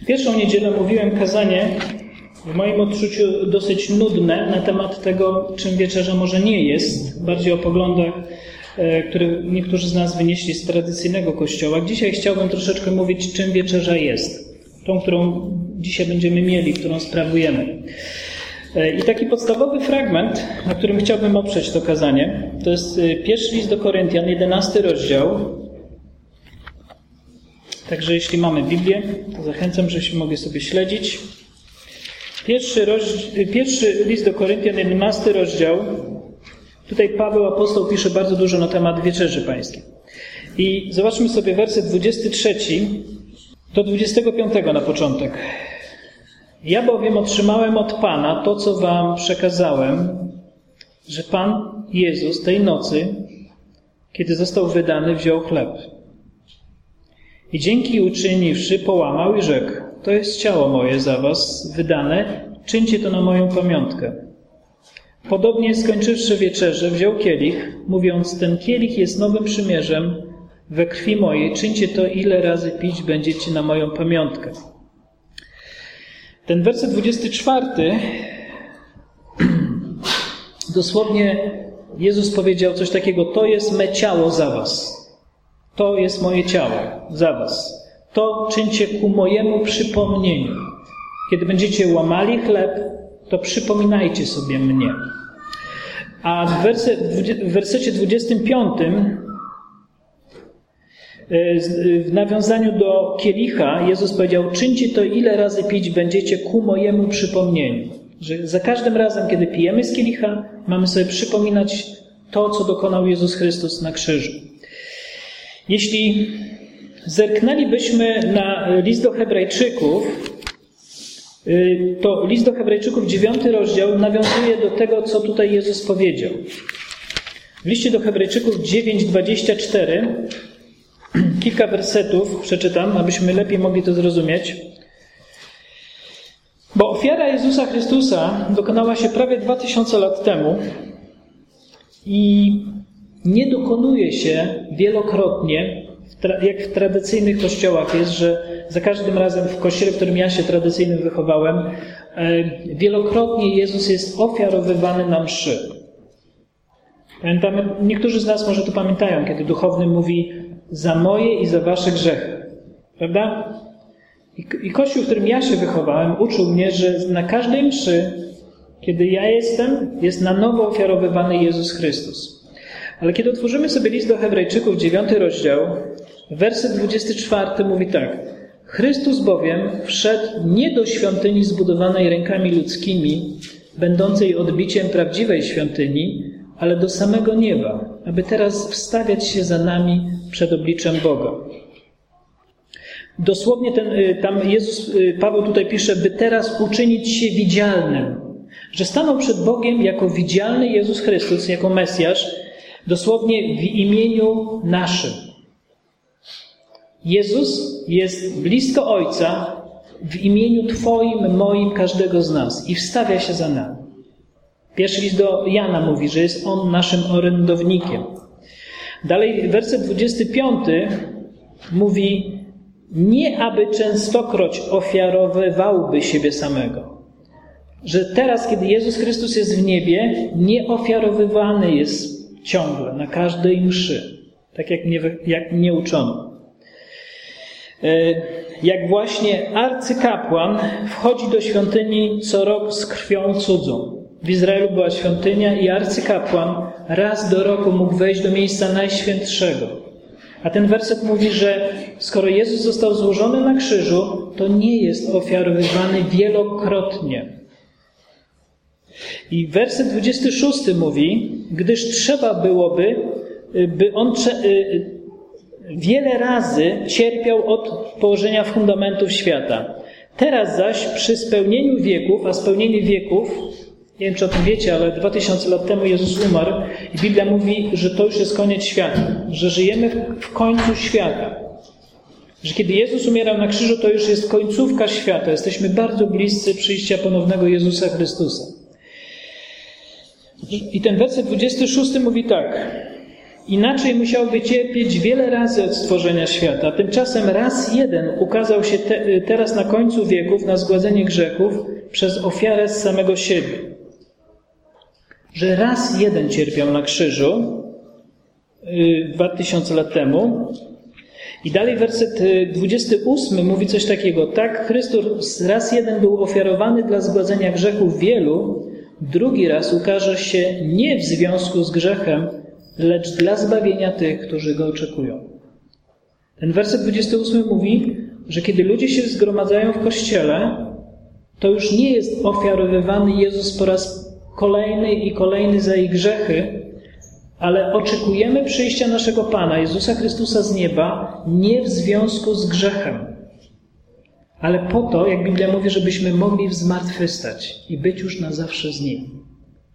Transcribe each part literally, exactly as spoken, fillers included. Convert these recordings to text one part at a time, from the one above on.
W pierwszą niedzielę mówiłem kazanie, w moim odczuciu dosyć nudne, na temat tego, czym wieczerza może nie jest, bardziej o poglądach, które niektórzy z nas wynieśli z tradycyjnego kościoła. Dzisiaj chciałbym troszeczkę mówić, czym wieczerza jest. Tą, którą dzisiaj będziemy mieli, którą sprawujemy. I taki podstawowy fragment, na którym chciałbym oprzeć to kazanie, to jest pierwszy list do Koryntian, jedenasty rozdział. Także jeśli mamy Biblię, to zachęcam, żebyśmy mogli sobie śledzić. Pierwszy, rozdział, pierwszy list do Koryntian, jedenasty rozdział. Tutaj Paweł apostoł pisze bardzo dużo na temat wieczerzy pańskiej. I zobaczmy sobie werset dwudziesty trzeci do dwudziestego piątego na początek. Ja bowiem otrzymałem od Pana to, co wam przekazałem, że Pan Jezus tej nocy, kiedy został wydany, wziął chleb. I dzięki uczyniwszy, połamał i rzekł: to jest ciało moje za was wydane, czyńcie to na moją pamiątkę. Podobnie skończywszy wieczerzę, wziął kielich, mówiąc: ten kielich jest nowym przymierzem we krwi mojej, czyńcie to, ile razy pić będziecie na moją pamiątkę. Ten werset dwudziesty czwarty, dosłownie Jezus powiedział coś takiego: to jest me ciało za was. To jest moje ciało za was. To czyńcie ku mojemu przypomnieniu. Kiedy będziecie łamali chleb, to przypominajcie sobie mnie. A w, werse, w wersecie dwudziestym piątym, w nawiązaniu do kielicha, Jezus powiedział: czyńcie to, ile razy pić będziecie ku mojemu przypomnieniu. Że za każdym razem, kiedy pijemy z kielicha, mamy sobie przypominać to, co dokonał Jezus Chrystus na krzyżu. Jeśli zerknęlibyśmy na list do Hebrajczyków, to list do Hebrajczyków, dziewiąty rozdział, nawiązuje do tego, co tutaj Jezus powiedział. W liście do Hebrajczyków dziewięć, dwadzieścia cztery kilka wersetów przeczytam, abyśmy lepiej mogli to zrozumieć. Bo ofiara Jezusa Chrystusa dokonała się prawie dwa tysiące lat temu i nie dokonuje się wielokrotnie, jak w tradycyjnych kościołach jest, że za każdym razem w kościele, w którym ja się tradycyjnym wychowałem, wielokrotnie Jezus jest ofiarowywany na mszy. Pamiętamy, niektórzy z nas może to pamiętają, kiedy duchowny mówi: za moje i za wasze grzechy. Prawda? I, I Kościół, w którym ja się wychowałem, uczył mnie, że na każdej mszy, kiedy ja jestem, jest na nowo ofiarowywany Jezus Chrystus. Ale kiedy otworzymy sobie list do Hebrajczyków, dziewiąty rozdział, werset dwudziesty czwarty mówi tak: Chrystus bowiem wszedł nie do świątyni zbudowanej rękami ludzkimi, będącej odbiciem prawdziwej świątyni, ale do samego nieba, aby teraz wstawiać się za nami przed obliczem Boga. Dosłownie ten, tam Jezus, Paweł tutaj pisze, by teraz uczynić się widzialnym, że stanął przed Bogiem jako widzialny Jezus Chrystus, jako Mesjasz, dosłownie w imieniu naszym. Jezus jest blisko Ojca w imieniu Twoim, moim, każdego z nas i wstawia się za nami. Pierwszy list do Jana mówi, że jest On naszym orędownikiem. Dalej werset dwudziesty piąty mówi: nie aby częstokroć ofiarowywałby siebie samego. Że teraz, kiedy Jezus Chrystus jest w niebie, nie ofiarowywany jest ciągle, na każdej mszy. Tak jak mnie, jak mnie uczono. Jak właśnie arcykapłan wchodzi do świątyni co rok z krwią cudzą. W Izraelu była świątynia i arcykapłan raz do roku mógł wejść do miejsca najświętszego. A ten werset mówi, że skoro Jezus został złożony na krzyżu, to nie jest ofiarowywany wielokrotnie. I werset dwudziesty szósty mówi: gdyż trzeba byłoby, by On wiele razy cierpiał od położenia fundamentów świata. Teraz zaś przy spełnieniu wieków, a spełnienie wieków, nie wiem, czy o tym wiecie, ale dwa tysiące lat temu Jezus umarł i Biblia mówi, że to już jest koniec świata, że żyjemy w końcu świata. Że kiedy Jezus umierał na krzyżu, to już jest końcówka świata. Jesteśmy bardzo bliscy przyjścia ponownego Jezusa Chrystusa. I ten werset dwudziesty szósty mówi tak: Inaczej musiałby cierpieć wiele razy od stworzenia świata. Tymczasem raz jeden ukazał się te, teraz na końcu wieków na zgładzenie grzechów przez ofiarę z samego siebie. Że raz jeden cierpiał na krzyżu yy, dwa tysiące lat temu. I dalej werset dwudziesty ósmy mówi coś takiego. Tak, Chrystus raz jeden był ofiarowany dla zgładzenia grzechów wielu, drugi raz ukaże się nie w związku z grzechem, lecz dla zbawienia tych, którzy go oczekują. Ten werset dwudziesty ósmy mówi, że kiedy ludzie się zgromadzają w Kościele, to już nie jest ofiarowywany Jezus po raz kolejny i kolejny za ich grzechy, ale oczekujemy przyjścia naszego Pana, Jezusa Chrystusa z nieba, nie w związku z grzechem, ale po to, jak Biblia mówi, żebyśmy mogli zmartwychwstać i być już na zawsze z Nim.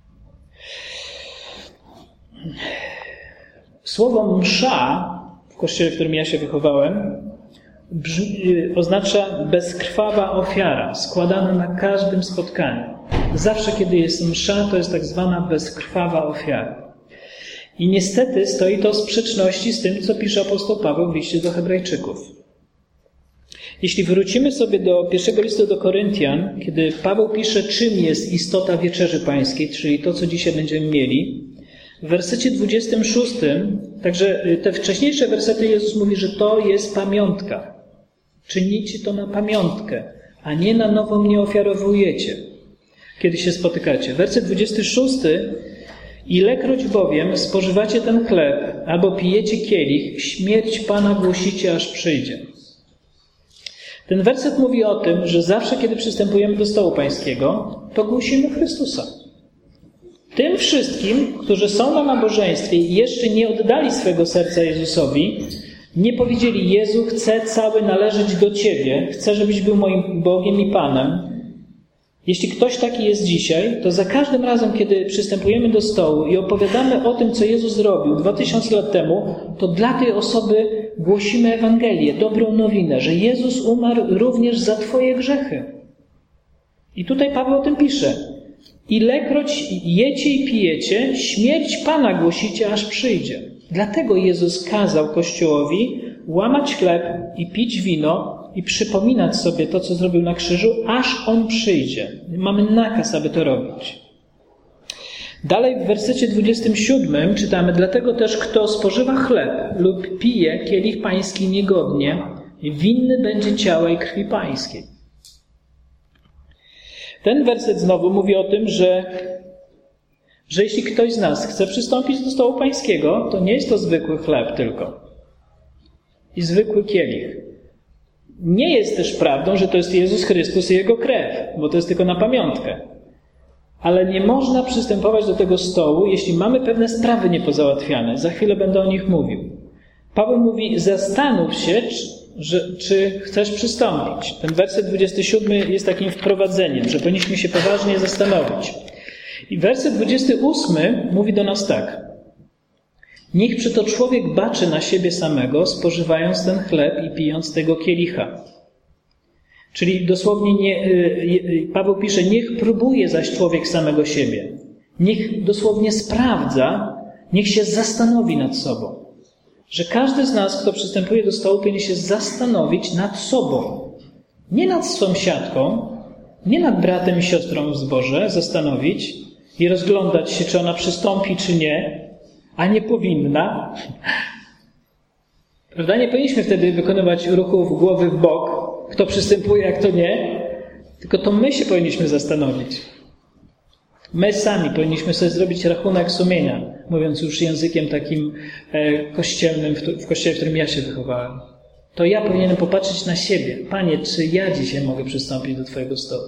Słowo msza w kościele, w którym ja się wychowałem, brzmi, oznacza bezkrwawa ofiara, składana na każdym spotkaniu. Zawsze, kiedy jest msza, to jest tak zwana bezkrwawa ofiara. I niestety stoi to w sprzeczności z tym, co pisze apostoł Paweł w liście do Hebrajczyków. Jeśli wrócimy sobie do pierwszego listu do Koryntian, kiedy Paweł pisze, czym jest istota wieczerzy pańskiej, czyli to, co dzisiaj będziemy mieli, w wersecie dwudziestym szóstym, także te wcześniejsze wersety Jezus mówi, że to jest pamiątka. Czynicie to na pamiątkę, a nie na nowo mnie ofiarowujecie, kiedy się spotykacie. Werset dwudziesty szósty. Ilekroć bowiem spożywacie ten chleb albo pijecie kielich, śmierć Pana głosicie, aż przyjdzie. Ten werset mówi o tym, że zawsze, kiedy przystępujemy do stołu pańskiego, to głosimy Chrystusa. Tym wszystkim, którzy są na nabożeństwie i jeszcze nie oddali swego serca Jezusowi, nie powiedzieli: Jezu, chcę cały należeć do Ciebie, chcę, żebyś był moim Bogiem i Panem. Jeśli ktoś taki jest dzisiaj, to za każdym razem, kiedy przystępujemy do stołu i opowiadamy o tym, co Jezus zrobił dwa tysiące lat temu, to dla tej osoby głosimy Ewangelię, dobrą nowinę, że Jezus umarł również za Twoje grzechy. I tutaj Paweł o tym pisze. Ilekroć jecie i pijecie, śmierć Pana głosicie, aż przyjdzie. Dlatego Jezus kazał Kościołowi łamać chleb i pić wino i przypominać sobie to, co zrobił na krzyżu, aż On przyjdzie. Mamy nakaz, aby to robić. Dalej w wersecie dwudziestym siódmym czytamy: dlatego też kto spożywa chleb lub pije kielich pański niegodnie, winny będzie ciała i krwi pańskiej. Ten werset znowu mówi o tym, że, że jeśli ktoś z nas chce przystąpić do stołu pańskiego, to nie jest to zwykły chleb tylko i zwykły kielich. Nie jest też prawdą, że to jest Jezus Chrystus i Jego krew, bo to jest tylko na pamiątkę. Ale nie można przystępować do tego stołu, jeśli mamy pewne sprawy niepozałatwiane. Za chwilę będę o nich mówił. Paweł mówi: zastanów się, czy, że, czy chcesz przystąpić. Ten werset dwudziesty siódmy jest takim wprowadzeniem, że powinniśmy się poważnie zastanowić. I werset dwudziesty ósmy mówi do nas tak: niech przeto człowiek baczy na siebie samego, spożywając ten chleb i pijąc tego kielicha. Czyli dosłownie nie, Paweł pisze: niech próbuje zaś człowiek samego siebie. Niech dosłownie sprawdza, niech się zastanowi nad sobą. Że każdy z nas, kto przystępuje do stołu, powinien się zastanowić nad sobą. Nie nad sąsiadką, nie nad bratem i siostrą w zborze, zastanowić i rozglądać się, czy ona przystąpi, czy nie, a nie powinna. Prawda? Nie powinniśmy wtedy wykonywać ruchów głowy w bok, kto przystępuje, jak to nie, tylko to my się powinniśmy zastanowić. My sami powinniśmy sobie zrobić rachunek sumienia, mówiąc już językiem takim e, kościelnym, w, w kościele, w którym ja się wychowałem. To ja powinienem popatrzeć na siebie. Panie, czy ja dzisiaj mogę przystąpić do Twojego stołu?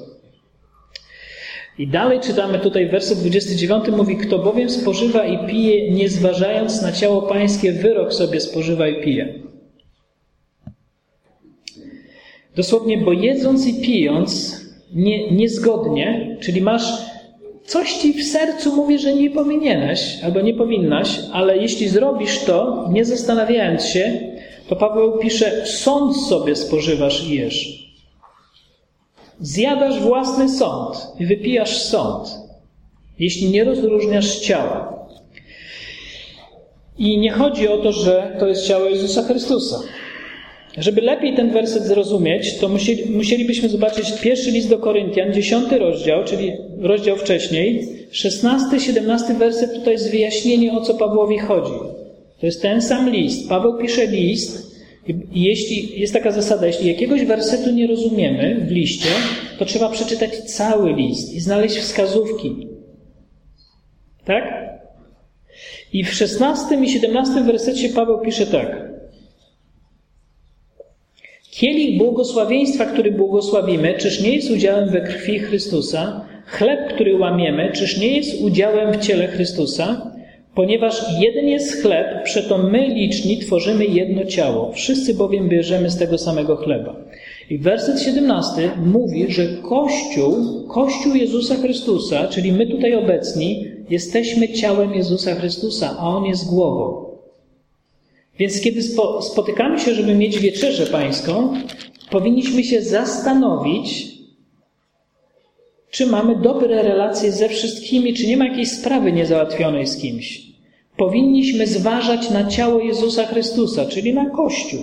I dalej czytamy tutaj werset dwudziesty dziewiąty, mówi: kto bowiem spożywa i pije, nie zważając na ciało pańskie, wyrok sobie spożywa i pije. Dosłownie, bo jedząc i pijąc nie, niezgodnie, czyli masz coś ci w sercu mówi, że nie powinieneś albo nie powinnaś, ale jeśli zrobisz to, nie zastanawiając się, to Paweł pisze: sąd sobie spożywasz i jesz. Zjadasz własny sąd i wypijasz sąd, jeśli nie rozróżniasz ciała. I nie chodzi o to, że to jest ciało Jezusa Chrystusa. Żeby lepiej ten werset zrozumieć, to musieli, musielibyśmy zobaczyć pierwszy list do Koryntian, dziesiąty rozdział, czyli rozdział wcześniej. szesnasty, siedemnasty werset tutaj jest wyjaśnienie, o co Pawłowi chodzi. To jest ten sam list. Paweł pisze list i jeśli jest taka zasada, jeśli jakiegoś wersetu nie rozumiemy w liście, to trzeba przeczytać cały list i znaleźć wskazówki. Tak? I w szesnastym i siedemnastym wersecie Paweł pisze tak. Kielich błogosławieństwa, który błogosławimy, czyż nie jest udziałem we krwi Chrystusa? Chleb, który łamiemy, czyż nie jest udziałem w ciele Chrystusa? Ponieważ jeden jest chleb, przeto my liczni tworzymy jedno ciało. Wszyscy bowiem bierzemy z tego samego chleba. I werset siedemnasty mówi, że Kościół, Kościół Jezusa Chrystusa, czyli my tutaj obecni, jesteśmy ciałem Jezusa Chrystusa, a On jest głową. Więc kiedy spo, spotykamy się, żeby mieć wieczerzę pańską, powinniśmy się zastanowić, czy mamy dobre relacje ze wszystkimi, czy nie ma jakiejś sprawy niezałatwionej z kimś. Powinniśmy zważać na ciało Jezusa Chrystusa, czyli na Kościół.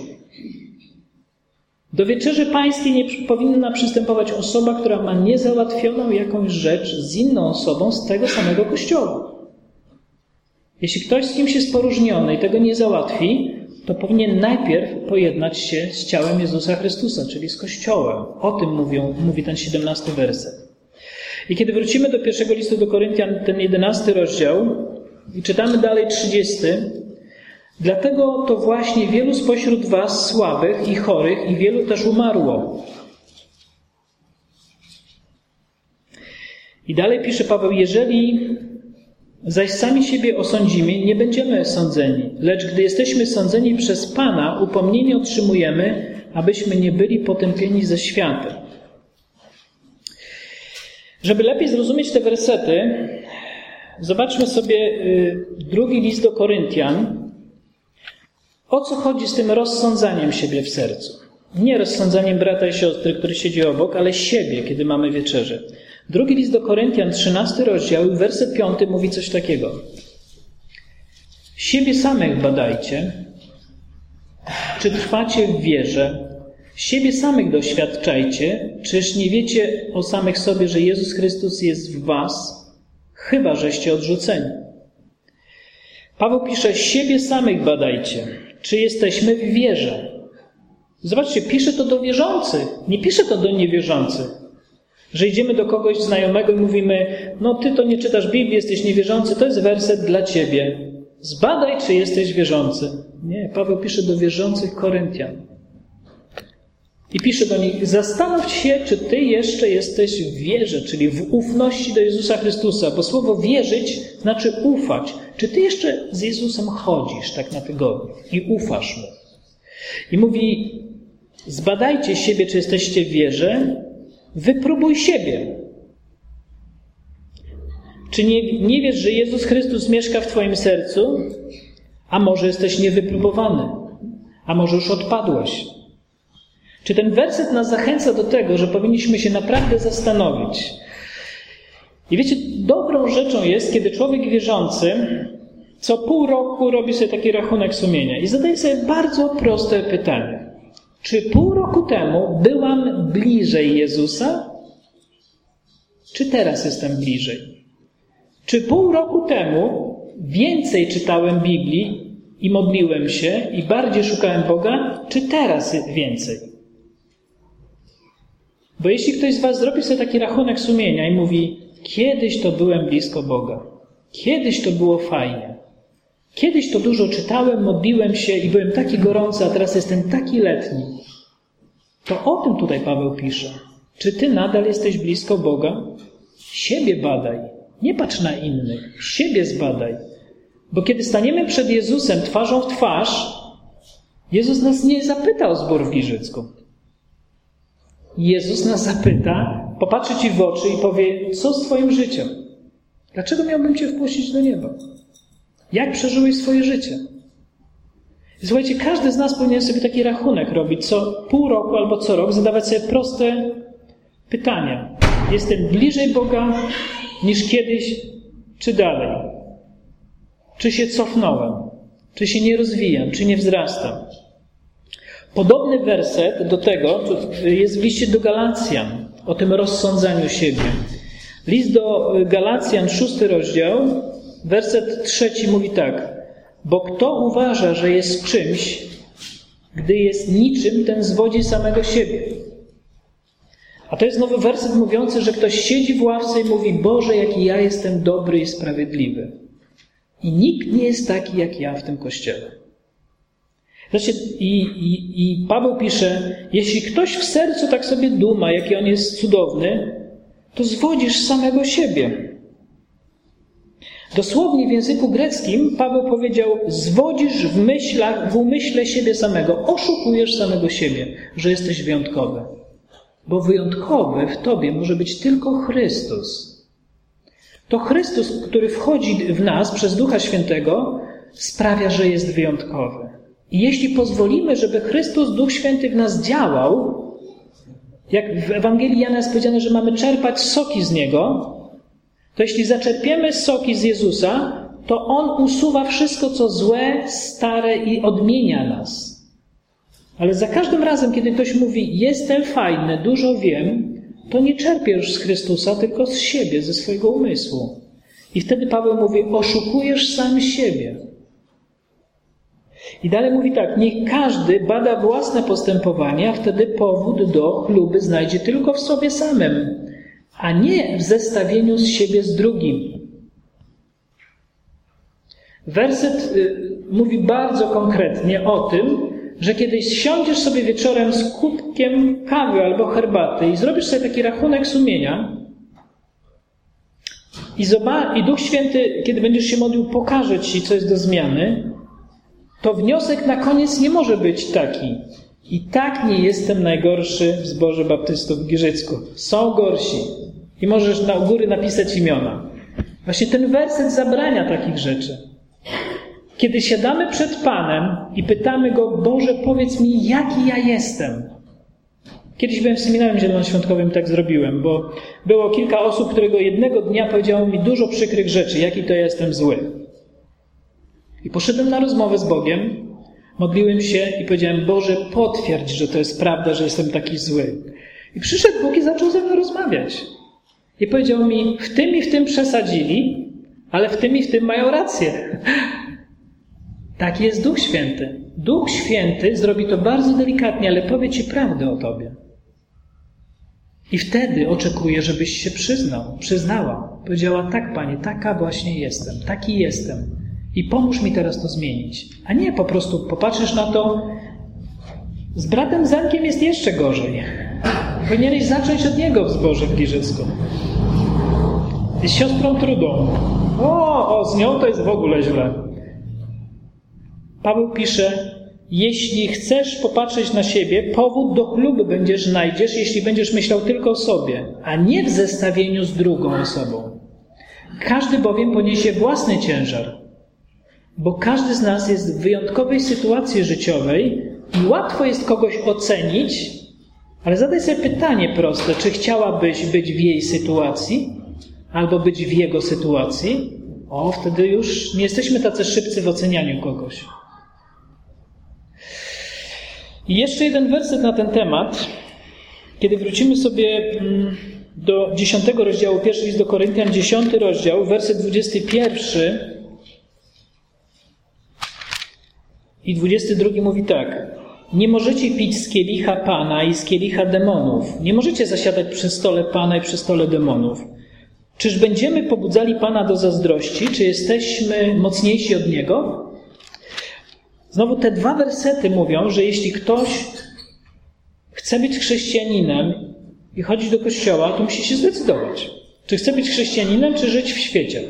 Do wieczerzy pańskiej nie powinna przystępować osoba, która ma niezałatwioną jakąś rzecz z inną osobą z tego samego Kościoła. Jeśli ktoś z kimś jest poróżniony i tego nie załatwi, to powinien najpierw pojednać się z ciałem Jezusa Chrystusa, czyli z Kościołem. O tym mówią, mówi ten siedemnasty werset. I kiedy wrócimy do pierwszego listu do Koryntian, ten jedenasty rozdział, i czytamy dalej trzydziesty, dlatego to właśnie wielu spośród was słabych i chorych i wielu też umarło. I dalej pisze Paweł, jeżeli zaś sami siebie osądzimy, nie będziemy sądzeni. Lecz gdy jesteśmy sądzeni przez Pana, upomnienie otrzymujemy, abyśmy nie byli potępieni ze światem. Żeby lepiej zrozumieć te wersety, zobaczmy sobie drugi list do Koryntian. O co chodzi z tym rozsądzaniem siebie w sercu? Nie rozsądzaniem brata i siostry, który siedzi obok, ale siebie, kiedy mamy wieczerzę. Drugi list do Koryntian, trzynasty rozdział, werset piąty mówi coś takiego. Siebie samych badajcie, czy trwacie w wierze. Siebie samych doświadczajcie, czyż nie wiecie o samych sobie, że Jezus Chrystus jest w was, chyba żeście odrzuceni. Paweł pisze, siebie samych badajcie, czy jesteśmy w wierze. Zobaczcie, pisze to do wierzących, nie pisze to do niewierzących. Że idziemy do kogoś znajomego i mówimy, no ty to nie czytasz Biblii, jesteś niewierzący, to jest werset dla ciebie. Zbadaj, czy jesteś wierzący. Nie, Paweł pisze do wierzących Koryntian. I pisze do nich, zastanów się, czy ty jeszcze jesteś w wierze, czyli w ufności do Jezusa Chrystusa, bo słowo wierzyć znaczy ufać. Czy ty jeszcze z Jezusem chodzisz tak na tygodniu i ufasz Mu? I mówi, zbadajcie siebie, czy jesteście w wierze, wypróbuj siebie. Czy nie, nie wiesz, że Jezus Chrystus mieszka w twoim sercu? A może jesteś niewypróbowany? A może już odpadłeś? Czy ten werset nas zachęca do tego, że powinniśmy się naprawdę zastanowić? I wiecie, dobrą rzeczą jest, kiedy człowiek wierzący co pół roku robi sobie taki rachunek sumienia i zadaje sobie bardzo proste pytanie. Czy pół roku temu byłam bliżej Jezusa? Czy teraz jestem bliżej? Czy pół roku temu więcej czytałem Biblii i modliłem się i bardziej szukałem Boga? Czy teraz więcej? Bo jeśli ktoś z was zrobi sobie taki rachunek sumienia i mówi, kiedyś to byłem blisko Boga, kiedyś to było fajnie, kiedyś to dużo czytałem, modliłem się i byłem taki gorący, a teraz jestem taki letni, to o tym tutaj Paweł pisze. Czy ty nadal jesteś blisko Boga? Siebie badaj. Nie patrz na innych. Siebie zbadaj. Bo kiedy staniemy przed Jezusem twarzą w twarz, Jezus nas nie zapyta o zbór w Giżycku. Jezus nas zapyta, popatrzy ci w oczy i powie, co z twoim życiem? Dlaczego miałbym cię wpuścić do nieba? Jak przeżyłeś swoje życie? Słuchajcie, każdy z nas powinien sobie taki rachunek robić co pół roku albo co rok, zadawać sobie proste pytania. Jestem bliżej Boga niż kiedyś, czy dalej? Czy się cofnąłem? czy się nie rozwijam, czy nie wzrastam. Podobny werset do tego jest w liście do Galacjan, o tym rozsądzaniu siebie. List do Galacjan, szósty rozdział, werset trzeci mówi tak. Bo kto uważa, że jest czymś, gdy jest niczym, ten zwodzi samego siebie. A to jest nowy werset mówiący, że ktoś siedzi w ławce i mówi: Boże, jaki ja jestem dobry i sprawiedliwy. I nikt nie jest taki jak ja w tym kościele. Znaczy, i, i, I Paweł pisze, jeśli ktoś w sercu tak sobie duma, jaki on jest cudowny, to zwodzisz samego siebie. Dosłownie w języku greckim Paweł powiedział, zwodzisz w myślach, w umyśle siebie samego, oszukujesz samego siebie, że jesteś wyjątkowy. Bo wyjątkowy w tobie może być tylko Chrystus. To Chrystus, który wchodzi w nas przez Ducha Świętego, sprawia, że jest wyjątkowy. I jeśli pozwolimy, żeby Chrystus, Duch Święty w nas działał, jak w Ewangelii Jana jest powiedziane, że mamy czerpać soki z Niego, to jeśli zaczerpiemy soki z Jezusa, to On usuwa wszystko, co złe, stare i odmienia nas. Ale za każdym razem, kiedy ktoś mówi, jestem fajny, dużo wiem, to nie czerpie już z Chrystusa, tylko z siebie, ze swojego umysłu. I wtedy Paweł mówi, oszukujesz sam siebie. I dalej mówi tak, niech każdy bada własne postępowanie, a wtedy powód do chluby znajdzie tylko w sobie samym, a nie w zestawieniu z siebie z drugim. Werset mówi bardzo konkretnie o tym, że kiedy siądziesz sobie wieczorem z kubkiem kawy albo herbaty i zrobisz sobie taki rachunek sumienia i, zobacz, i Duch Święty, kiedy będziesz się modlił, pokaże ci, co jest do zmiany, to wniosek na koniec nie może być taki. I tak nie jestem najgorszy w zborze baptystów w Giżycku. Są gorsi. I możesz na góry napisać imiona. Właśnie ten werset zabrania takich rzeczy. Kiedy siadamy przed Panem i pytamy Go, Boże, powiedz mi, jaki ja jestem. Kiedyś byłem w seminarium zielonoświątkowym, tak zrobiłem, bo było kilka osób, którego jednego dnia powiedziało mi dużo przykrych rzeczy, jaki to ja jestem zły. I poszedłem na rozmowę z Bogiem, modliłem się i powiedziałem, Boże, potwierdź, że to jest prawda, że jestem taki zły. I przyszedł Bóg i zaczął ze mną rozmawiać. I powiedział mi, w tym i w tym przesadzili, ale w tym i w tym mają rację. Taki jest Duch Święty. Duch Święty zrobi to bardzo delikatnie, ale powie ci prawdę o tobie. I wtedy oczekuję, żebyś się przyznał, przyznała. Powiedziała, tak Panie, taka właśnie jestem, taki jestem. I pomóż mi teraz to zmienić. A nie po prostu popatrzysz na to, z bratem Zankiem jest jeszcze gorzej. Powinieneś zacząć od niego w zborze w Giżycku. Z siostrą Trudą. O, o, z nią to jest w ogóle źle. Paweł pisze, jeśli chcesz popatrzeć na siebie, powód do chluby będziesz znajdziesz, jeśli będziesz myślał tylko o sobie, a nie w zestawieniu z drugą osobą. Każdy bowiem poniesie własny ciężar, bo każdy z nas jest w wyjątkowej sytuacji życiowej i łatwo jest kogoś ocenić, ale zadaj sobie pytanie proste, czy chciałabyś być w jej sytuacji albo być w jego sytuacji? O, wtedy już nie jesteśmy tacy szybcy w ocenianiu kogoś. I jeszcze jeden werset na ten temat. Kiedy wrócimy sobie do dziesiątego rozdziału, pierwszy list do Koryntian, dziesiąty rozdział, werset dwudziesty pierwszy i dwudziesty drugi mówi tak. Nie możecie pić z kielicha Pana i z kielicha demonów. Nie możecie zasiadać przy stole Pana i przy stole demonów. Czyż będziemy pobudzali Pana do zazdrości? Czy jesteśmy mocniejsi od Niego? Znowu te dwa wersety mówią, że jeśli ktoś chce być chrześcijaninem i chodzić do kościoła, to musi się zdecydować. Czy chce być chrześcijaninem, czy żyć w świecie?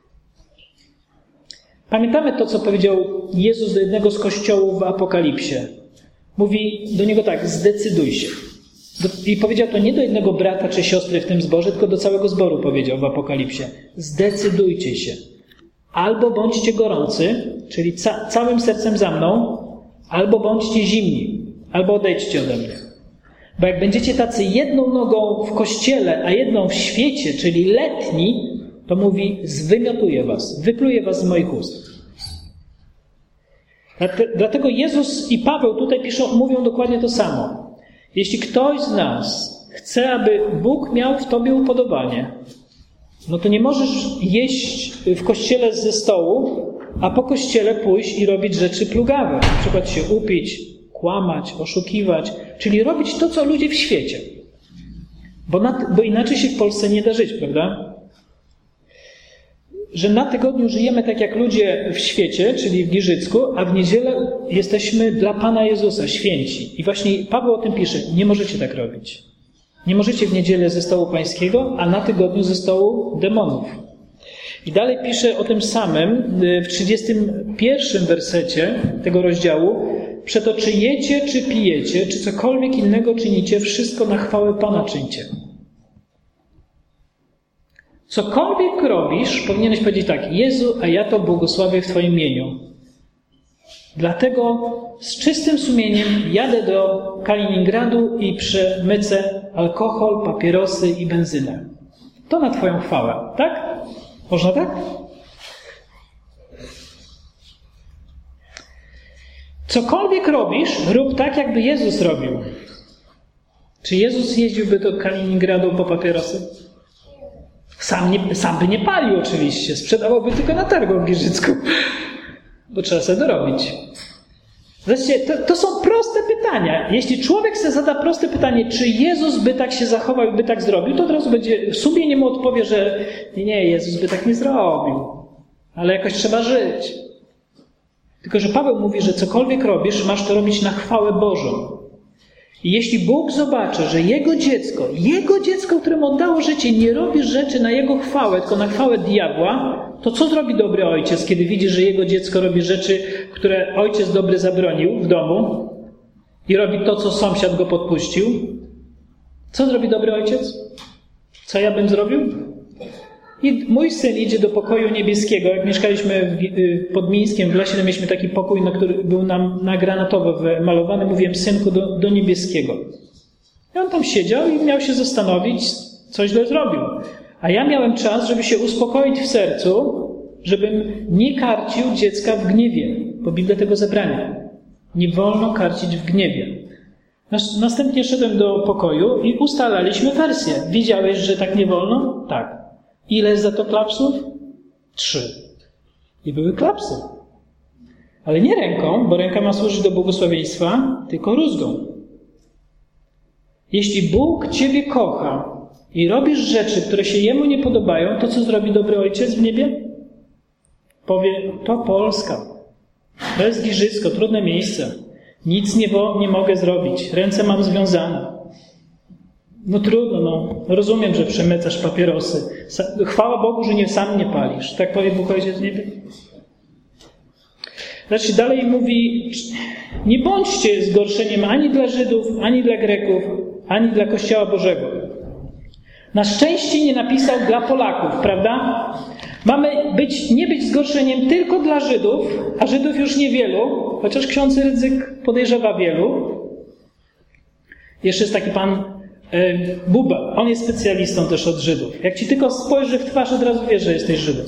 Pamiętamy to, co powiedział Jezus do jednego z kościołów w Apokalipsie. Mówi do niego tak, zdecyduj się. I powiedział to nie do jednego brata czy siostry w tym zborze, tylko do całego zboru powiedział w Apokalipsie. Zdecydujcie się. Albo bądźcie gorący, czyli ca- całym sercem za mną, albo bądźcie zimni, albo odejdźcie ode mnie. Bo jak będziecie tacy jedną nogą w kościele, a jedną w świecie, czyli letni, to mówi, zwymiotuję was, wypluję was z moich ust. Dlatego Jezus i Paweł tutaj piszą, mówią dokładnie to samo. Jeśli ktoś z nas chce, aby Bóg miał w tobie upodobanie, no to nie możesz jeść w kościele ze stołu, a po kościele pójść i robić rzeczy plugawe. Na przykład się upić, kłamać, oszukiwać, czyli robić to, co ludzie w świecie. Bo, na, bo inaczej się w Polsce nie da żyć, prawda? Że na tygodniu żyjemy tak jak ludzie w świecie, czyli w Giżycku, a w niedzielę jesteśmy dla Pana Jezusa święci. I właśnie Paweł o tym pisze. Nie możecie tak robić. Nie możecie w niedzielę ze stołu pańskiego, a na tygodniu ze stołu demonów. I dalej pisze o tym samym w trzydziestym pierwszym wersecie tego rozdziału. Przeto czy jecie, czy pijecie, czy cokolwiek innego czynicie, wszystko na chwałę Pana czyńcie. Cokolwiek robisz, powinieneś powiedzieć tak: Jezu, a ja to błogosławię w Twoim imieniu. Dlatego z czystym sumieniem jadę do Kaliningradu i przemycę alkohol, papierosy i benzynę. To na Twoją chwałę, tak? Można tak? Cokolwiek robisz, rób tak, jakby Jezus robił. Czy Jezus jeździłby do Kaliningradu po papierosy? Sam, nie, sam by nie palił oczywiście, sprzedawałby tylko na targu w Giżycku, bo trzeba sobie dorobić. Zobaczcie, to, to są proste pytania. Jeśli człowiek sobie zada proste pytanie, czy Jezus by tak się zachował i by tak zrobił, to od razu będzie, w sumieniu mu odpowie, że nie, nie, Jezus by tak nie zrobił, ale jakoś trzeba żyć. Tylko że Paweł mówi, że cokolwiek robisz, masz to robić na chwałę Bożą. I jeśli Bóg zobaczy, że Jego dziecko, Jego dziecko, któremu oddało życie, nie robi rzeczy na Jego chwałę, tylko na chwałę diabła, to co zrobi dobry ojciec, kiedy widzi, że Jego dziecko robi rzeczy, które ojciec dobry zabronił w domu i robi to, co sąsiad go podpuścił? Co zrobi dobry ojciec? Co ja bym zrobił? I mój syn idzie do pokoju niebieskiego. Jak mieszkaliśmy w, pod Mińskiem w lesie, to mieliśmy taki pokój, na który był nam na granatowo wymalowany. Mówiłem: synku, do, do niebieskiego. I on tam siedział i miał się zastanowić, co źle zrobił. A ja miałem czas, żeby się uspokoić w sercu, żebym nie karcił dziecka w gniewie, bo Biblia tego zabrania. Nie wolno karcić w gniewie. Następnie szedłem do pokoju i ustalaliśmy wersję. Wiedziałeś, że tak nie wolno? Tak. Ile jest za to klapsów? Trzy. I były klapsy. Ale nie ręką, bo ręka ma służyć do błogosławieństwa, tylko rózgą. Jeśli Bóg ciebie kocha i robisz rzeczy, które się Jemu nie podobają, to co zrobi dobry ojciec w niebie? Powie: to Polska. To jest Giżycko, trudne miejsce. Nic nie, wo, nie mogę zrobić. Ręce mam związane. No trudno, no. Rozumiem, że przemycasz papierosy. Chwała Bogu, że nie sam nie palisz. Tak powie Bóg Ojciec w niebie. Znaczy dalej mówi: nie bądźcie zgorszeniem ani dla Żydów, ani dla Greków, ani dla Kościoła Bożego. Na szczęście nie napisał dla Polaków, prawda? Mamy być, nie być zgorszeniem tylko dla Żydów, a Żydów już niewielu, chociaż ksiądz Rydzyk podejrzewa wielu. Jeszcze jest taki pan e, Buba. On jest specjalistą też od Żydów. Jak ci tylko spojrzy w twarz, od razu wiesz, że jesteś Żydem.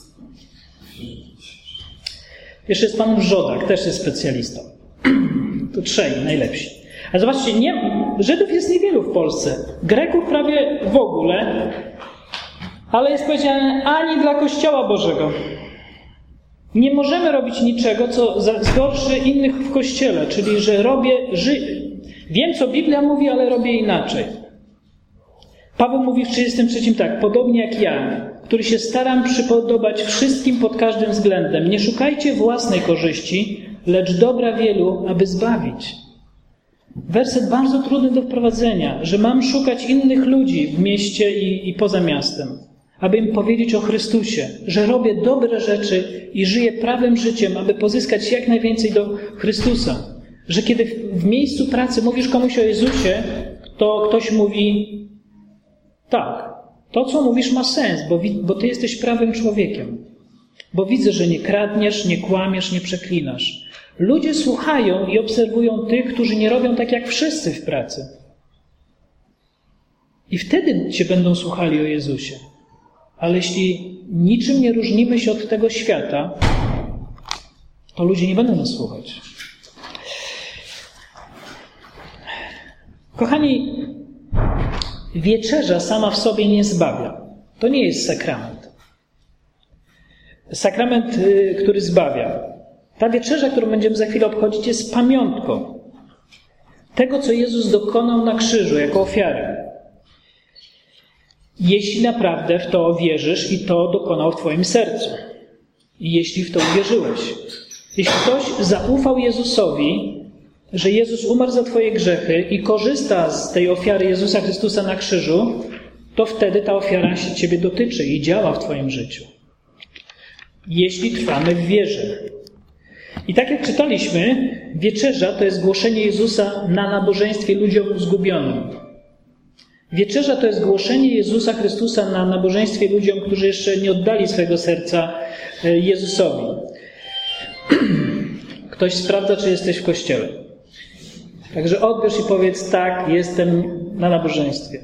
Jeszcze jest pan Wrzodak, też jest specjalistą. To trzej najlepsi. A zobaczcie, nie, Żydów jest niewielu w Polsce. Greków prawie w ogóle. Ale jest powiedziane: ani dla Kościoła Bożego. Nie możemy robić niczego, co zgorszy innych w Kościele. Czyli, że robię... Ży... Wiem, co Biblia mówi, ale robię inaczej. Paweł mówi w trzydziestym trzecim tak: podobnie jak ja, który się staram przypodobać wszystkim pod każdym względem. Nie szukajcie własnej korzyści, lecz dobra wielu, aby zbawić. Werset bardzo trudny do wprowadzenia, że mam szukać innych ludzi w mieście i, i poza miastem, aby im powiedzieć o Chrystusie, że robię dobre rzeczy i żyję prawym życiem, aby pozyskać jak najwięcej do Chrystusa. Że kiedy w, w miejscu pracy mówisz komuś o Jezusie, to ktoś mówi: tak, to co mówisz ma sens, bo, bo ty jesteś prawym człowiekiem. Bo widzę, że nie kradniesz, nie kłamiesz, nie przeklinasz. Ludzie słuchają i obserwują tych, którzy nie robią tak jak wszyscy w pracy. I wtedy cię będą słuchali o Jezusie. Ale jeśli niczym nie różnimy się od tego świata, to ludzie nie będą nas słuchać. Kochani, wieczerza sama w sobie nie zbawia. To nie jest sakrament. Sakrament, który zbawia. Ta wieczerza, którą będziemy za chwilę obchodzić, jest pamiątką tego, co Jezus dokonał na krzyżu jako ofiary. Jeśli naprawdę w to wierzysz i to dokonał w twoim sercu. I jeśli w to uwierzyłeś. Jeśli ktoś zaufał Jezusowi, że Jezus umarł za twoje grzechy i korzysta z tej ofiary Jezusa Chrystusa na krzyżu, to wtedy ta ofiara się ciebie dotyczy i działa w twoim życiu. Jeśli trwamy w wierze. I tak jak czytaliśmy, wieczerza to jest głoszenie Jezusa na nabożeństwie ludziom zgubionym. Wieczerza to jest głoszenie Jezusa Chrystusa na nabożeństwie ludziom, którzy jeszcze nie oddali swojego serca Jezusowi. Ktoś sprawdza, czy jesteś w kościele. Także odbierz i powiedz: tak, jestem na nabożeństwie.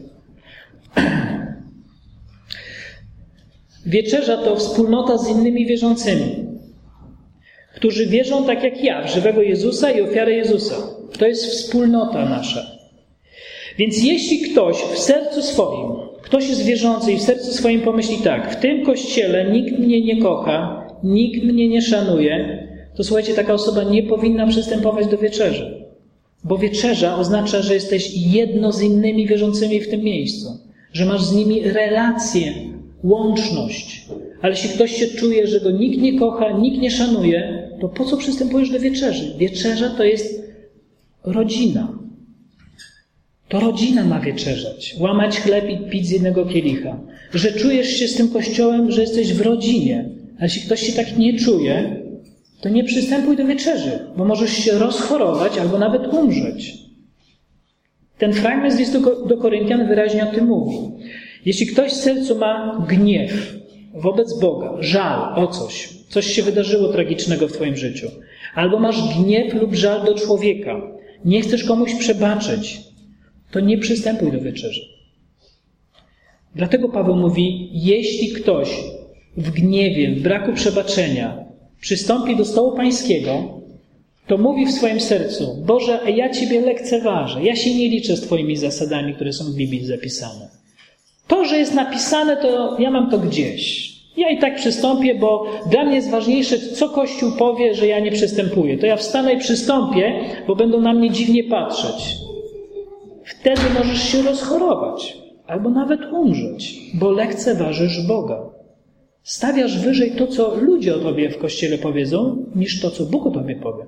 Wieczerza to wspólnota z innymi wierzącymi, którzy wierzą tak jak ja w żywego Jezusa i ofiarę Jezusa. To jest wspólnota nasza. Więc jeśli ktoś w sercu swoim, ktoś jest wierzący i w sercu swoim pomyśli tak: w tym kościele nikt mnie nie kocha, nikt mnie nie szanuje, to słuchajcie, taka osoba nie powinna przystępować do wieczerzy. Bo wieczerza oznacza, że jesteś jedno z innymi wierzącymi w tym miejscu. Że masz z nimi relację, łączność. Ale jeśli ktoś się czuje, że go nikt nie kocha, nikt nie szanuje, to po co przystępujesz do wieczerzy? Wieczerza to jest rodzina. To rodzina ma wieczerzać, łamać chleb i pić z jednego kielicha. Że czujesz się z tym Kościołem, że jesteś w rodzinie. A jeśli ktoś się tak nie czuje, to nie przystępuj do wieczerzy, bo możesz się rozchorować albo nawet umrzeć. Ten fragment z listu do Koryntian wyraźnie o tym mówi. Jeśli ktoś w sercu ma gniew wobec Boga, żal o coś, coś się wydarzyło tragicznego w twoim życiu, albo masz gniew lub żal do człowieka, nie chcesz komuś przebaczyć, to nie przystępuj do wieczerzy. Dlatego Paweł mówi: jeśli ktoś w gniewie, w braku przebaczenia przystąpi do stołu pańskiego, to mówi w swoim sercu: Boże, a ja Ciebie lekceważę, ja się nie liczę z Twoimi zasadami, które są w Biblii zapisane. To, że jest napisane, to ja mam to gdzieś. Ja i tak przystąpię, bo dla mnie jest ważniejsze, co Kościół powie, że ja nie przystępuję. To ja wstanę i przystąpię, bo będą na mnie dziwnie patrzeć. Wtedy możesz się rozchorować albo nawet umrzeć, bo lekceważysz Boga. Stawiasz wyżej to, co ludzie o tobie w Kościele powiedzą, niż to, co Bóg o tobie powie.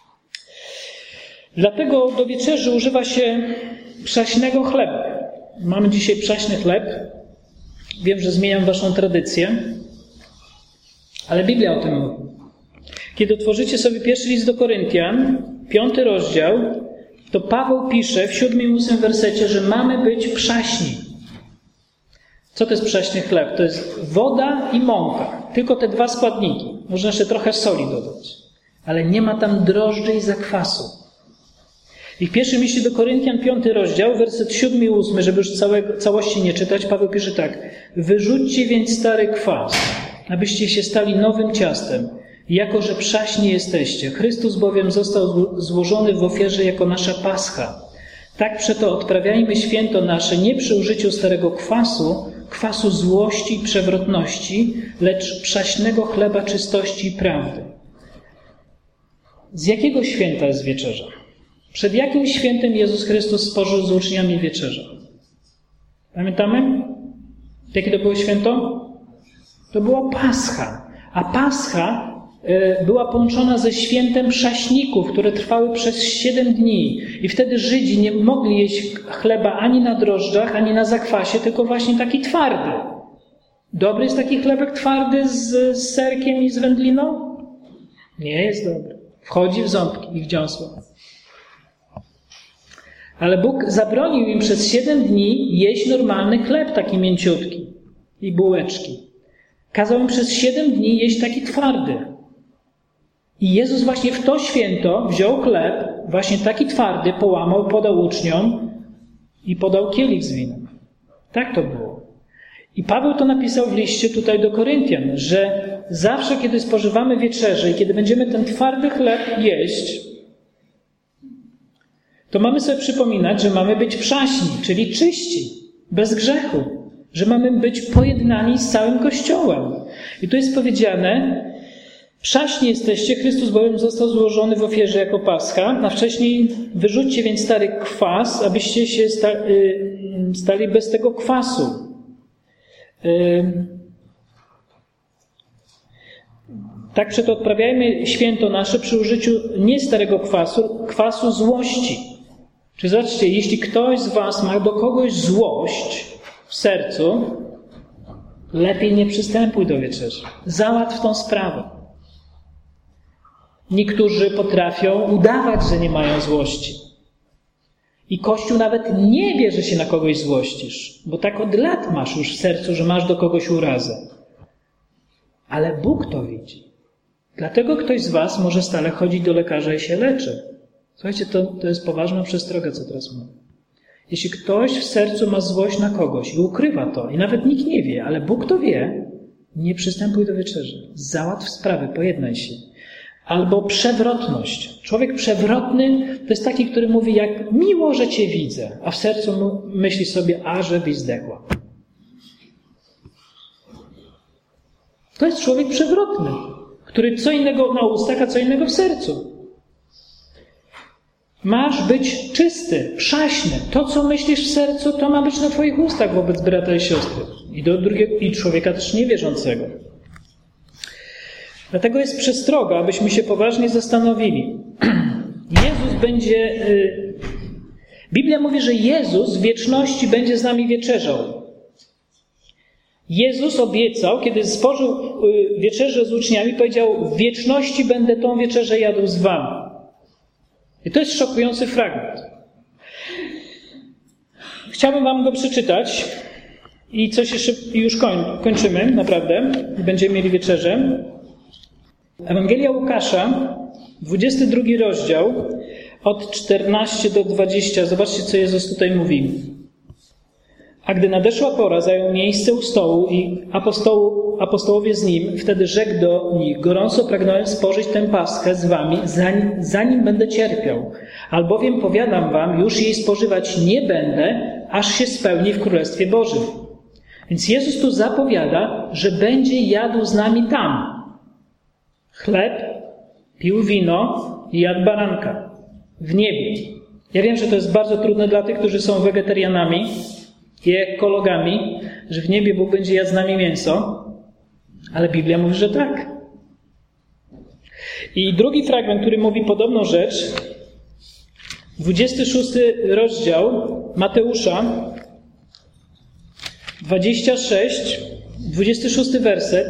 Dlatego do wieczerzy używa się przaśnego chleba. Mamy dzisiaj przaśny chleb. Wiem, że zmieniam waszą tradycję, ale Biblia o tym mówi. Kiedy otworzycie sobie pierwszy list do Koryntian, piąty rozdział, to Paweł pisze w siódmym i ósmym wersecie, że mamy być przaśni. Co to jest przaśny chleb? To jest woda i mąka. Tylko te dwa składniki. Można jeszcze trochę soli dodać. Ale nie ma tam drożdży i zakwasu. I w pierwszym liście do Koryntian, piąty rozdział, werset siódmy i ósmy, żeby już całego, całości nie czytać, Paweł pisze tak: wyrzućcie więc stary kwas, abyście się stali nowym ciastem, jako że przaśni jesteście. Chrystus bowiem został złożony w ofierze jako nasza pascha. Tak przeto odprawiajmy święto nasze nie przy użyciu starego kwasu, kwasu złości i przewrotności, lecz przaśnego chleba czystości i prawdy. Z jakiego święta jest wieczerza? Przed jakim świętem Jezus Chrystus spożył z uczniami wieczerzę? Pamiętamy? Jakie to było święto? To była Pascha. A Pascha była połączona ze świętem przaśników, które trwały przez siedem dni. I wtedy Żydzi nie mogli jeść chleba ani na drożdżach, ani na zakwasie, tylko właśnie taki twardy. Dobry jest taki chlebek twardy z, z serkiem i z wędliną? Nie jest dobry. Wchodzi w ząbki i w dziąsło. Ale Bóg zabronił im przez siedem dni jeść normalny chleb, taki mięciutki i bułeczki. Kazał im przez siedem dni jeść taki twardy. I Jezus właśnie w to święto wziął chleb, właśnie taki twardy, połamał, podał uczniom i podał kielich z winem. Tak to było. I Paweł to napisał w liście tutaj do Koryntian, że zawsze, kiedy spożywamy wieczerzę i kiedy będziemy ten twardy chleb jeść, to mamy sobie przypominać, że mamy być przaśni, czyli czyści, bez grzechu, że mamy być pojednani z całym Kościołem. I tu jest powiedziane, przaśni jesteście, Chrystus bowiem został złożony w ofierze jako Pascha, a wcześniej wyrzućcie więc stary kwas, abyście się stali bez tego kwasu. Tak przeto odprawiajmy święto nasze przy użyciu nie starego kwasu, kwasu złości. Czyli zobaczcie, jeśli ktoś z was ma do kogoś złość w sercu, lepiej nie przystępuj do wieczerzy. Załatw tą sprawę. Niektórzy potrafią udawać, że nie mają złości. I Kościół nawet nie wie, że się na kogoś złościsz, bo tak od lat masz już w sercu, że masz do kogoś urazę. Ale Bóg to widzi. Dlatego ktoś z was może stale chodzić do lekarza i się leczy. Słuchajcie, to, to jest poważna przestroga, co teraz mówię. Jeśli ktoś w sercu ma złość na kogoś i ukrywa to, i nawet nikt nie wie, ale Bóg to wie, nie przystępuj do wieczerzy. Załatw sprawę, pojednaj się. Albo przewrotność. Człowiek przewrotny to jest taki, który mówi, jak miło, że cię widzę, a w sercu myśli sobie, a żebyś zdechła. To jest człowiek przewrotny, który co innego na ustach, a co innego w sercu. Masz być czysty, przaśny. To, co myślisz w sercu, to ma być na twoich ustach wobec brata i siostry. I do drugiego, i człowieka też niewierzącego. Dlatego jest przestroga, abyśmy się poważnie zastanowili. Jezus będzie... Biblia mówi, że Jezus w wieczności będzie z nami wieczerzał. Jezus obiecał, kiedy spożył wieczerzę z uczniami, powiedział, w wieczności będę tą wieczerzę jadł z wami. I to jest szokujący fragment. Chciałbym wam go przeczytać i coś jeszcze już koń, kończymy, naprawdę. Będziemy mieli wieczerzę. Ewangelia Łukasza, dwudziesty drugi rozdział, od czternastego do dwudziestego. Zobaczcie, co Jezus tutaj mówi. A gdy nadeszła pora, zajął miejsce u stołu i apostołu, apostołowie z nim. Wtedy rzekł do nich, gorąco pragnąłem spożyć tę paschę z wami, zanim, zanim będę cierpiał. Albowiem powiadam wam, już jej spożywać nie będę, aż się spełni w Królestwie Bożym. Więc Jezus tu zapowiada, że będzie jadł z nami tam. Chleb, pił wino i jadł baranka. W niebie. Ja wiem, że to jest bardzo trudne dla tych, którzy są wegetarianami i ekologami, że w niebie Bóg będzie jadł z nami mięso, ale Biblia mówi, że tak. I drugi fragment, który mówi podobną rzecz, dwudziesty szósty rozdział Mateusza, dwadzieścia sześć, dwudziesty szósty werset.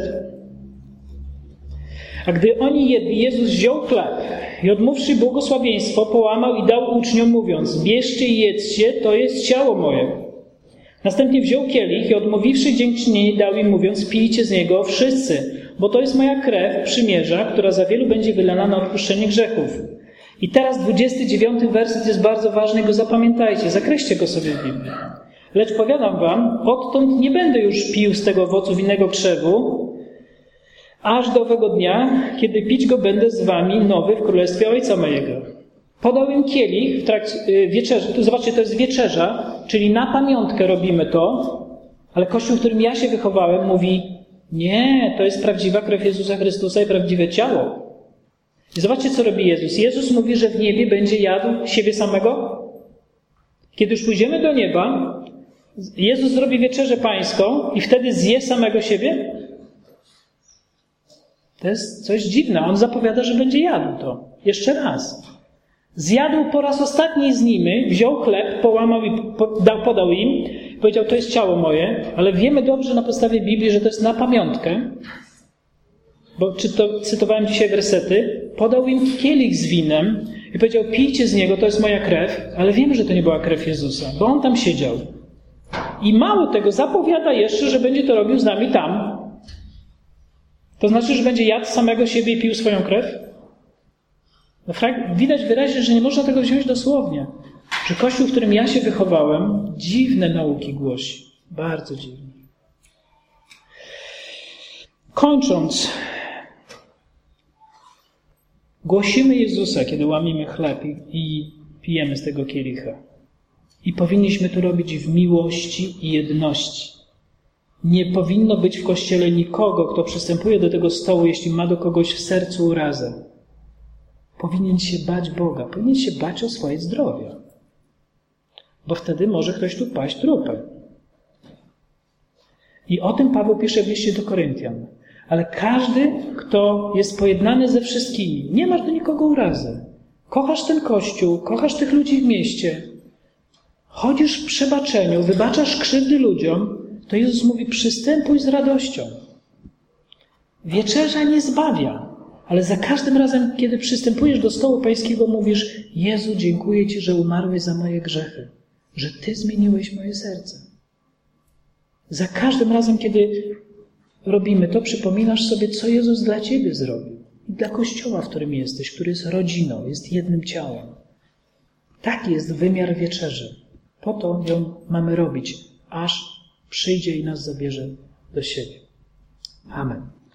A gdy oni jedli, Jezus wziął chleb i odmówszy błogosławieństwo, połamał i dał uczniom, mówiąc, bierzcie i jedzcie, to jest ciało moje. Następnie wziął kielich i odmówiwszy dziękczynienie, dał im, mówiąc, pijcie z niego wszyscy, bo to jest moja krew przymierza, która za wielu będzie wylana na odpuszczenie grzechów. I teraz dwudziesty dziewiąty werset jest bardzo ważny, go zapamiętajcie, zakreślcie go sobie w Biblii. Lecz powiadam wam, odtąd nie będę już pił z tego owocu winnego krzewu, aż do owego dnia, kiedy pić go będę z wami nowy w Królestwie Ojca mojego. Podał im kielich w trakcie wieczerzy. Tu zobaczcie, to jest wieczerza, czyli na pamiątkę robimy to, ale Kościół, w którym ja się wychowałem, mówi, nie, to jest prawdziwa krew Jezusa Chrystusa i prawdziwe ciało. I zobaczcie, co robi Jezus. Jezus mówi, że w niebie będzie jadł siebie samego. Kiedy już pójdziemy do nieba, Jezus zrobi wieczerzę pańską i wtedy zje samego siebie? To jest coś dziwne. On zapowiada, że będzie jadł to. Jeszcze raz. Zjadł po raz ostatni z nimi, wziął chleb, połamał i podał, podał im. Powiedział, to jest ciało moje, ale wiemy dobrze na podstawie Biblii, że to jest na pamiątkę. Bo czy to cytowałem dzisiaj wersety. Podał im kielich z winem i powiedział, pijcie z niego, to jest moja krew. Ale wiemy, że to nie była krew Jezusa, bo on tam siedział. I mało tego, zapowiada jeszcze, że będzie to robił z nami tam. To znaczy, że będzie jadł samego siebie i pił swoją krew? No, widać wyraźnie, że nie można tego wziąć dosłownie. Że Kościół, w którym ja się wychowałem, dziwne nauki głosi. Bardzo dziwne. Kończąc, głosimy Jezusa, kiedy łamiemy chleb i, i pijemy z tego kielicha. I powinniśmy to robić w miłości i jedności. Nie powinno być w Kościele nikogo, kto przystępuje do tego stołu, jeśli ma do kogoś w sercu urazę. Powinien się bać Boga, powinien się bać o swoje zdrowie. Bo wtedy może ktoś tu paść trupem. I o tym Paweł pisze w liście do Koryntian. Ale każdy, kto jest pojednany ze wszystkimi, nie masz do nikogo urazy. Kochasz ten Kościół, kochasz tych ludzi w mieście, chodzisz w przebaczeniu, wybaczasz krzywdy ludziom, to Jezus mówi, przystępuj z radością. Wieczerza nie zbawia, ale za każdym razem, kiedy przystępujesz do stołu pańskiego, mówisz, Jezu, dziękuję Ci, że umarłeś za moje grzechy, że Ty zmieniłeś moje serce. Za każdym razem, kiedy robimy to, przypominasz sobie, co Jezus dla Ciebie zrobił i dla Kościoła, w którym jesteś, który jest rodziną, jest jednym ciałem. Taki jest wymiar wieczerzy. Po to ją mamy robić, aż przyjdzie i nas zabierze do siebie. Amen.